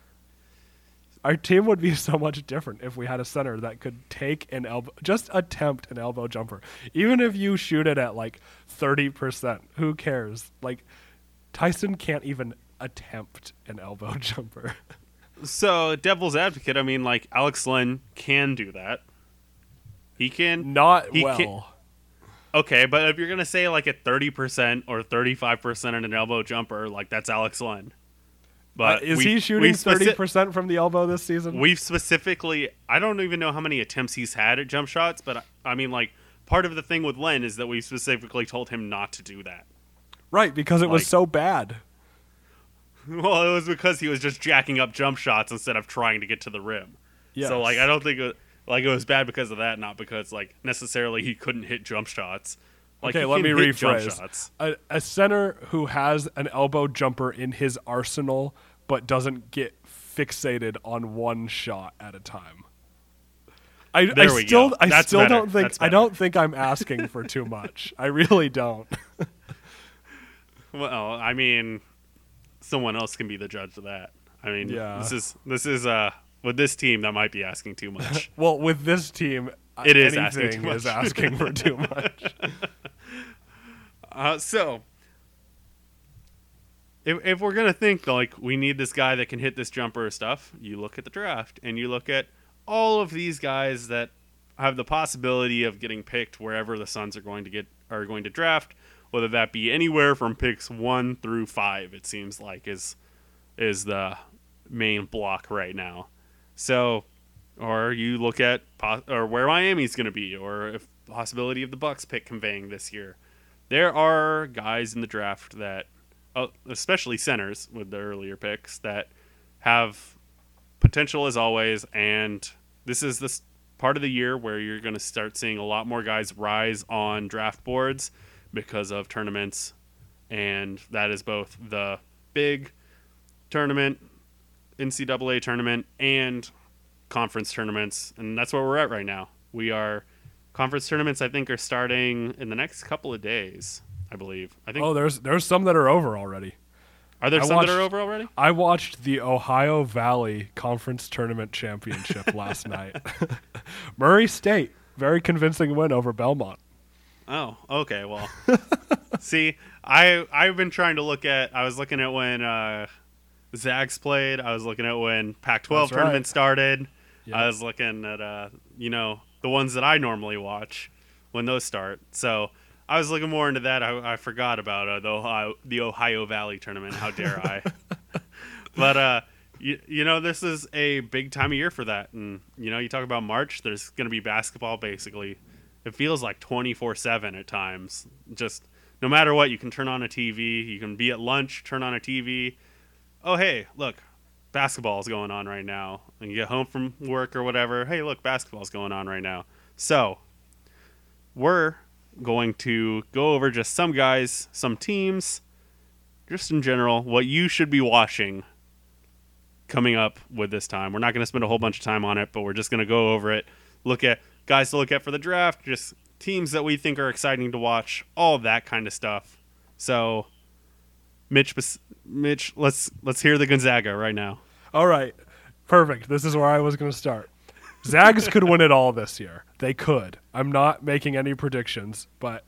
Our team would be so much different if we had a center that could take an elbow, just attempt an elbow jumper. Even if you shoot it at like 30%, who cares? Like, Tyson can't even attempt an elbow jumper. So, devil's advocate, I mean, like, Alex Len can do that. He can. Not he well. Can, okay, but if you're going to say, like, at 30% or 35% in an elbow jumper, like, that's Alex Len. But is he shooting 30% from the elbow this season? We've specifically, I don't even know how many attempts he's had at jump shots, but, I mean, like, part of the thing with Len is that we specifically told him not to do that. Right, because it was so bad. Well, it was because he was just jacking up jump shots instead of trying to get to the rim. Yes. So, like, I don't think it was bad because of that, not because, like, necessarily he couldn't hit jump shots. Like, okay, let me rephrase. A center who has an elbow jumper in his arsenal but doesn't get fixated on one shot at a time. I still don't think I'm asking for too much. I really don't. Well, I mean, someone else can be the judge of that. I mean, this is with this team that might be asking too much. Well, with this team, it is asking too much. Is asking for too much. So, if we're gonna think like we need this guy that can hit this jumper stuff, you look at the draft and you look at all of these guys that have the possibility of getting picked wherever the Suns are going to draft. Whether that be anywhere from picks 1 through 5, it seems like is the main block right now. So, or you look at or where Miami's going to be, or if possibility of the Bucks pick conveying this year. There are guys in the draft that, especially centers with the earlier picks, that have potential as always. And this is this part of the year where you're going to start seeing a lot more guys rise on draft boards because of tournaments, and that is both the big tournament, NCAA tournament, and conference tournaments, and that's where we're at right now. Conference tournaments, I think, are starting in the next couple of days, I believe. There's some that are over already. Are there some that are over already? I watched the Ohio Valley Conference Tournament Championship last night. Murray State, very convincing win over Belmont. Oh, okay. Well, see, I've been trying to I was looking at when Zags played. I was looking at when Pac-12 tournament started. Yep. I was looking at the ones that I normally watch when those start. So I was looking more into that. I forgot about the Ohio Valley tournament. How dare I? But this is a big time of year for that. And you talk about March. There's going to be basketball basically. It feels like 24/7 at times. Just no matter what, you can turn on a TV. You can be at lunch, turn on a TV. Oh, hey, look, basketball's going on right now. And you get home from work or whatever. Hey, look, basketball's going on right now. So we're going to go over just some guys, some teams, just in general, what you should be watching coming up with this time. We're not going to spend a whole bunch of time on it, but we're just going to go over it, look at guys to look at for the draft, just teams that we think are exciting to watch, all that kind of stuff. So, Mitch, let's hear the Gonzaga right now. All right, perfect. This is where I was going to start. Zags could win it all this year. They could. I'm not making any predictions, but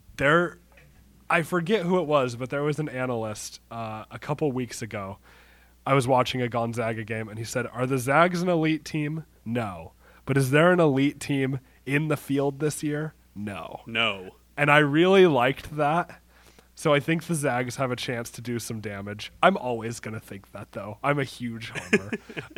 I forget who it was, but there was an analyst a couple weeks ago. I was watching a Gonzaga game, and he said, "Are the Zags an elite team? No. But is there an elite team in the field this year? No." No. And I really liked that. So I think the Zags have a chance to do some damage. I'm always going to think that, though. I'm a huge homer.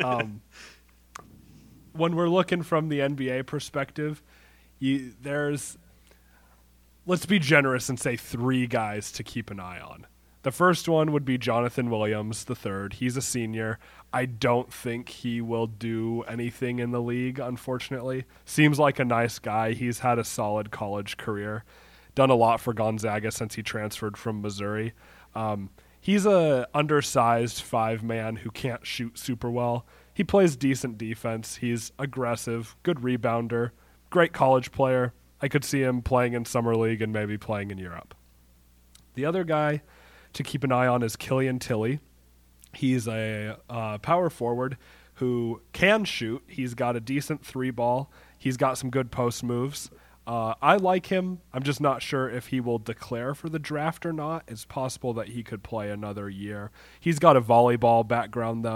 When we're looking from the NBA perspective, let's be generous and say 3 guys to keep an eye on. The first one would be Jonathan Williams III. He's a senior. I don't think he will do anything in the league, unfortunately. Seems like a nice guy. He's had a solid college career. Done a lot for Gonzaga since he transferred from Missouri. He's a undersized 5-man who can't shoot super well. He plays decent defense. He's aggressive, good rebounder, great college player. I could see him playing in Summer League and maybe playing in Europe. The other guy to keep an eye on is Killian Tilly. He's a power forward who can shoot. He's got a decent 3-ball. He's got some good post moves. I like him. I'm just not sure if he will declare for the draft or not. It's possible that he could play another year. He's got a volleyball background, though,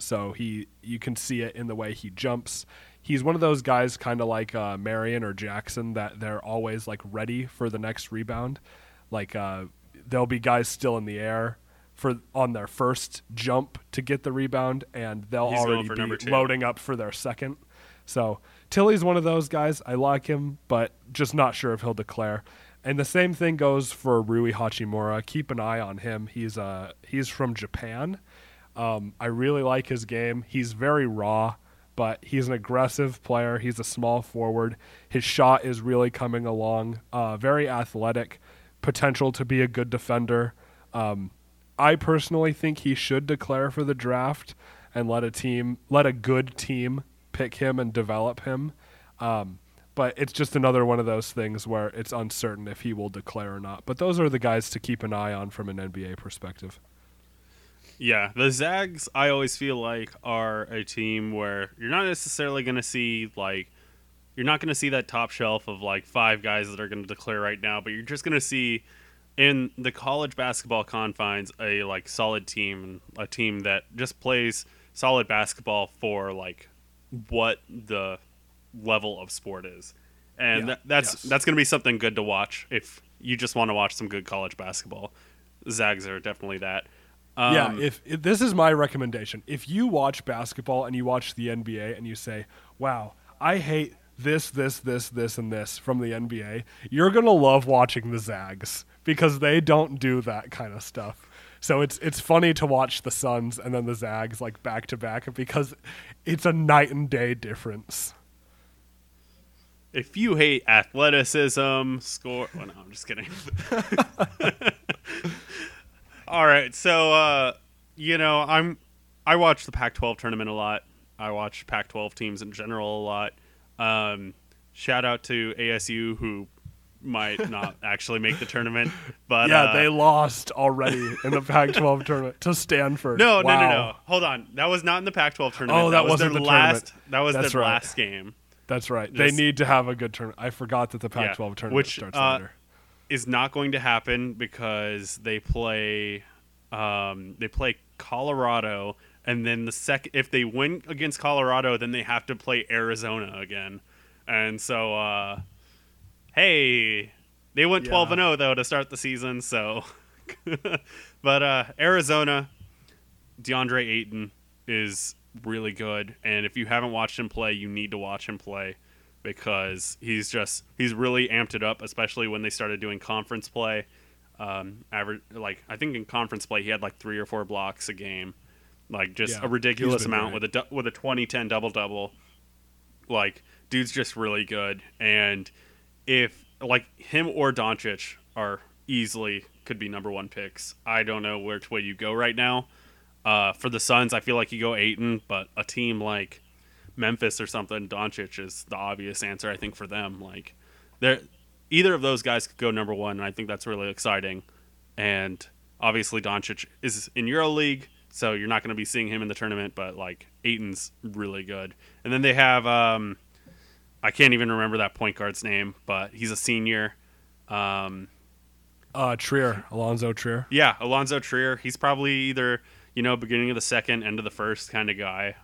so you can see it in the way he jumps. He's one of those guys kind of like Marion or Jackson that they're always like ready for the next rebound. Like there'll be guys still in the air on their first jump to get the rebound, and they'll already be loading up for their second. So Tilly's one of those guys. I like him, but just not sure if he'll declare. And the same thing goes for Rui Hachimura. Keep an eye on him. He's from Japan. I really like his game. He's very raw, but he's an aggressive player. He's a small forward. His shot is really coming along. Very athletic, potential to be a good defender. I personally think he should declare for the draft and let a good team pick him and develop him. But it's just another one of those things where it's uncertain if he will declare or not. But those are the guys to keep an eye on from an NBA perspective. Yeah, the Zags, I always feel like, are a team where you're not necessarily going to see, like, you're not going to see that top shelf of, like, 5 guys that are going to declare right now, but you're just going to see, in the college basketball confines, a, like, solid team, a team that just plays solid basketball for, like, what the level of sport is. And that's going to be something good to watch if you just want to watch some good college basketball. Zags are definitely that. If this is my recommendation. If you watch basketball and you watch the NBA and you say, wow, I hate this, and this from the NBA, you're going to love watching the Zags because they don't do that kind of stuff. So it's funny to watch the Suns and then the Zags like back to back because it's a night and day difference. If you hate athleticism, score... Well, no, I'm just kidding. All right, so I watch the Pac-12 tournament a lot. I watch Pac-12 teams in general a lot. Shout out to ASU, who might not actually make the tournament, but they lost already in the Pac-12 tournament to Stanford. No. Hold on, that was not in the Pac-12 tournament. Oh, that wasn't the tournament. That was their last game. That's right. They need to have a good tournament. I forgot that the Pac-12 tournament starts later. Is not going to happen because they play Colorado, and then if they win against Colorado, then they have to play Arizona again. And so they went 12-0 though to start the season, so but Arizona, DeAndre Ayton is really good, and if you haven't watched him play, you need to watch him play. Because he's really amped it up, especially when they started doing conference play. I think in conference play he had like 3 or 4 blocks a game, like just a ridiculous amount with a 20-10 double. Like, dude's just really good, and if like him or Doncic are easily could be number 1 picks. I don't know which way you go right now. For the Suns, I feel like you go Ayton, but a team like Memphis or something, Doncic is the obvious answer, I think, for them. Like, either of those guys could go number 1, and I think that's really exciting. And obviously Doncic is in EuroLeague, so you're not going to be seeing him in the tournament, but like Ayton's really good. And then they have I can't even remember that point guard's name, but he's a senior. Trier, Alonzo Trier. Yeah, Alonzo Trier. He's probably either, beginning of the second, end of the first kind of guy.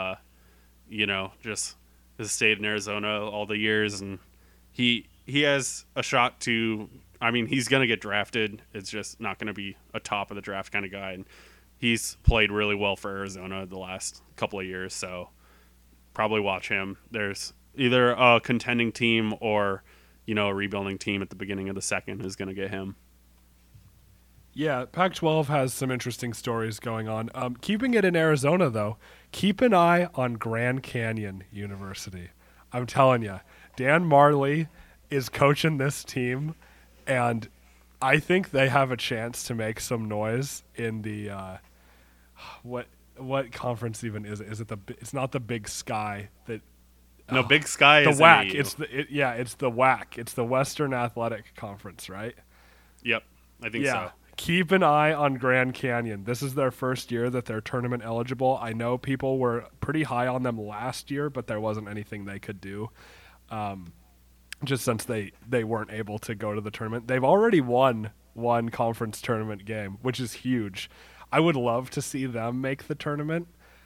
Just has stayed in Arizona all the years, and he has a shot to. I mean, he's going to get drafted. It's just not going to be a top of the draft kind of guy, and he's played really well for Arizona the last couple of years. So probably watch him. There's either a contending team or a rebuilding team at the beginning of the second is going to get him. Yeah, Pac-12 has some interesting stories going on. Keeping it in Arizona, though, keep an eye on Grand Canyon University. I'm telling you, Dan Marley is coaching this team, and I think they have a chance to make some noise in the what conference even is it? Is it it's not the Big Sky that? No, Big Sky the is WAC. AU. It's the WAC. It's the Western Athletic Conference, right? Yep, I think so. Keep an eye on Grand Canyon. This is their first year that they're tournament eligible. I know people were pretty high on them last year, but there wasn't anything they could do. Just since they weren't able to go to the tournament. They've already won one conference tournament game, which is huge. I would love to see them make the tournament.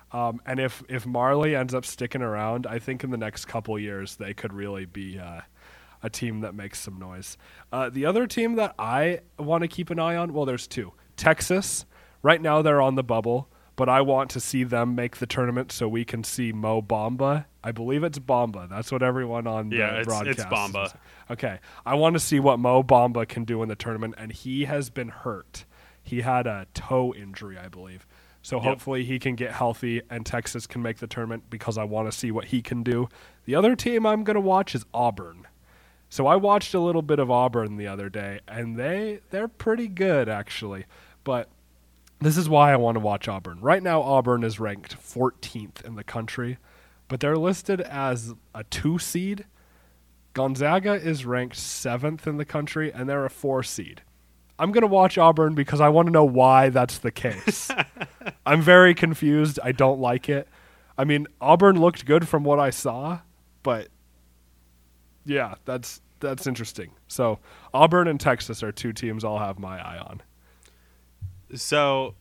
And if Marley ends up sticking around, I think in the next couple years they could really be a team that makes some noise. The other team that I want to keep an eye on, well, there's two. Texas, right now they're on the bubble, but I want to see them make the tournament so we can see Mo Bamba. I believe it's Bamba. That's what everyone on the broadcast it's Bamba. is. Okay. I want to see what Mo Bamba can do in the tournament, and he has been hurt. He had a toe injury, I believe. So hopefully he can get healthy and Texas can make the tournament because I want to see what he can do. The other team I'm going to watch is Auburn. So I watched a little bit of Auburn the other day, and they're pretty good, actually. But this is why I want to watch Auburn. Right now, Auburn is ranked 14th in the country, but they're listed as a 2 seed. Gonzaga is ranked 7th in the country, and they're a 4 seed. I'm going to watch Auburn because I want to know why that's the case. I'm very confused. I don't like it. I mean, Auburn looked good from what I saw, but yeah, that's interesting. So Auburn and Texas are 2 teams I'll have my eye on. So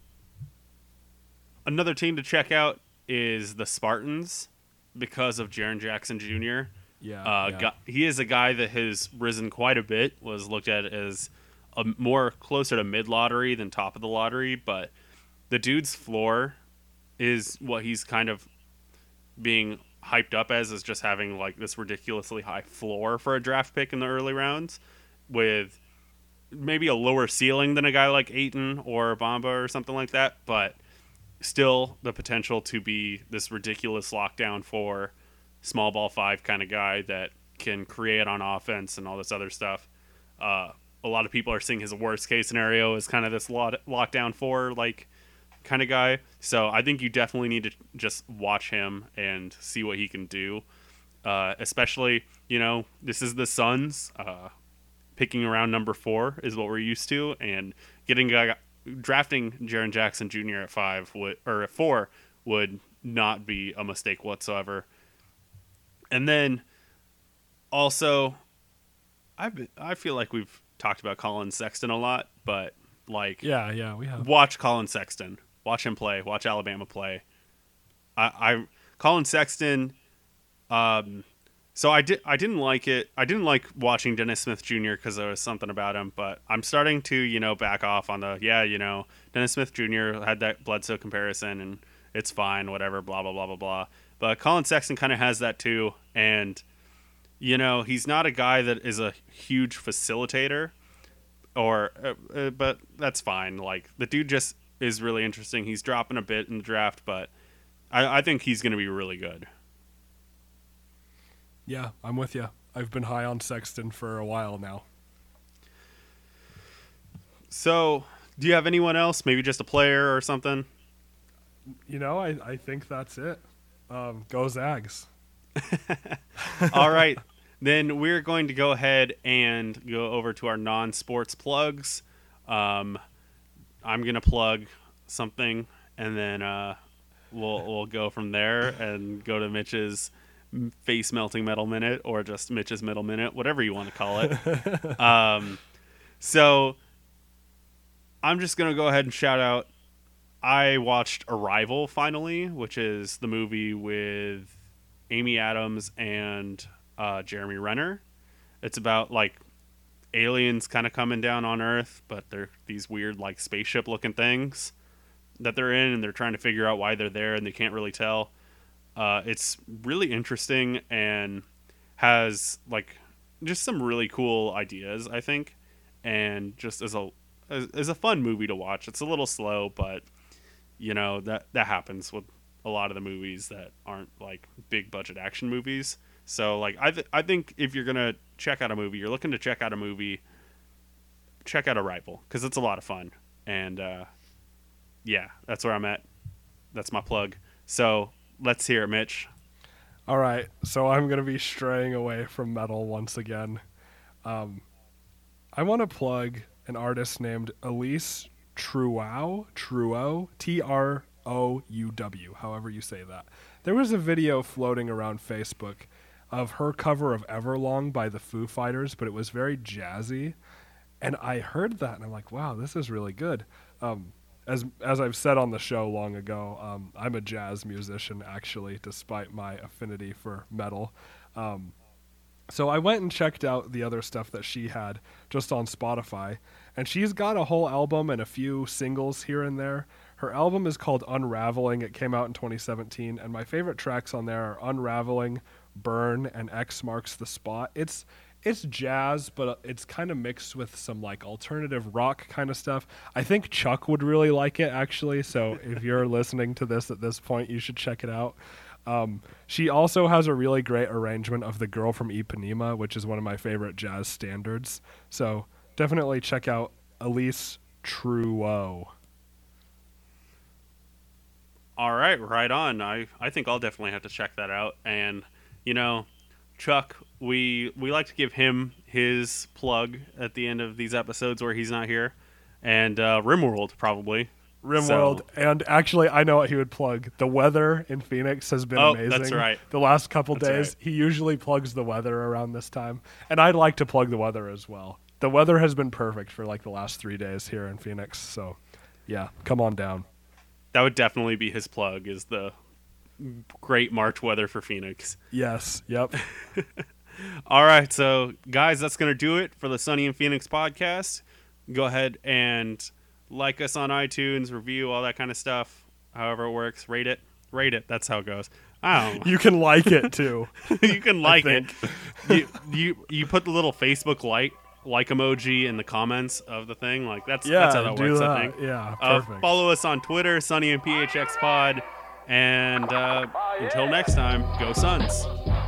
another team to check out is the Spartans because of Jaren Jackson Jr. Yeah. He is a guy that has risen quite a bit, was looked at as a more closer to mid-lottery than top of the lottery, but the dude's floor is what he's kind of being hyped up as, is just having like this ridiculously high floor for a draft pick in the early rounds with maybe a lower ceiling than a guy like Ayton or Bamba or something like that, but still the potential to be this ridiculous lockdown for small ball 5 kind of guy that can create on offense and all this other stuff. A lot of people are seeing his worst case scenario as kind of this lockdown 4 like kind of guy. So I think you definitely need to just watch him and see what he can do. Especially, this is the Suns. Picking around number 4 is what we're used to, and drafting Jaren Jackson Jr. at 4 would not be a mistake whatsoever. And then also, I feel like we've talked about Colin Sexton a lot, but like, yeah, we have. Watch Colin Sexton, watch him play, watch Alabama play. Colin Sexton. So I didn't like it. I didn't like watching Dennis Smith Jr. because there was something about him, but I'm starting to back off on the Dennis Smith Jr. had that Bledsoe comparison and it's fine, whatever, blah blah blah blah blah. But Colin Sexton kind of has that too, and he's not a guy that is a huge facilitator, but that's fine. Like, the dude just is really interesting. He's dropping a bit in the draft, but I think he's going to be really good. Yeah, I'm with you. I've been high on Sexton for a while now. So, do you have anyone else? Maybe just a player or something? I think that's it. Go Zags. All right. Then we're going to go ahead and go over to our non-sports plugs. I'm going to plug something, and then we'll go from there and go to Mitch's face melting metal minute, or just Mitch's middle minute, whatever you want to call it. So I'm just going to go ahead and shout out, I watched Arrival finally, which is the movie with Amy Adams and Jeremy Renner. It's about like aliens kind of coming down on Earth, but they're these weird like spaceship looking things that they're in, and they're trying to figure out why they're there and they can't really tell. It's really interesting and has like just some really cool ideas, I think, and just as a fun movie to watch. It's a little slow, but that happens with a lot of the movies that aren't like big budget action movies. So like I think if you're gonna check out a movie, you're looking to check out a movie, check out Arrival, because it's a lot of fun. And that's where I'm at. That's my plug. So let's hear it, Mitch. All right, so I'm going to be straying away from metal once again. I want to plug an artist named Elise Truow, T-R-O-U-W, however you say that. There was a video floating around Facebook of her cover of Everlong by the Foo Fighters, but it was very jazzy. And I heard that, and I'm like, wow, this is really good. as I've said on the show long ago, I'm a jazz musician, actually, despite my affinity for metal. So I went and checked out the other stuff that she had just on Spotify, and she's got a whole album and a few singles here and there. Her album is called Unraveling. It came out in 2017, and my favorite tracks on there are Unraveling, Burn, and X Marks the Spot. It's jazz, but it's kind of mixed with some like alternative rock kind of stuff. I think Chuck would really like it, actually, so if you're listening to this at this point, you should check it out. She also has a really great arrangement of The Girl from Ipanema, which is one of my favorite jazz standards. So definitely check out Elise Trudeau. All right on. I think I'll definitely have to check that out. And, you know, Chuck, we like to give him his plug at the end of these episodes where he's not here. And RimWorld, probably. RimWorld, and actually, I know what he would plug. The weather in Phoenix has been amazing. That's right. The last couple days, right. He usually plugs the weather around this time, and I'd like to plug the weather as well. The weather has been perfect for like the last 3 days here in Phoenix, so yeah, come on down. That would definitely be his plug, is the great March weather for Phoenix. Yes, yep. All right, so guys, that's going to do it for the Sunny in Phoenix podcast. Go ahead and like us on iTunes, review, all that kind of stuff. However it works, rate it. That's how it goes. I don't know. You can like it too. You can like it. You put the little Facebook like emoji in the comments of the thing. Like that's how that works. I think. Yeah, perfect. Follow us on Twitter, Sunny and PHX Pod, and until next time, go Suns.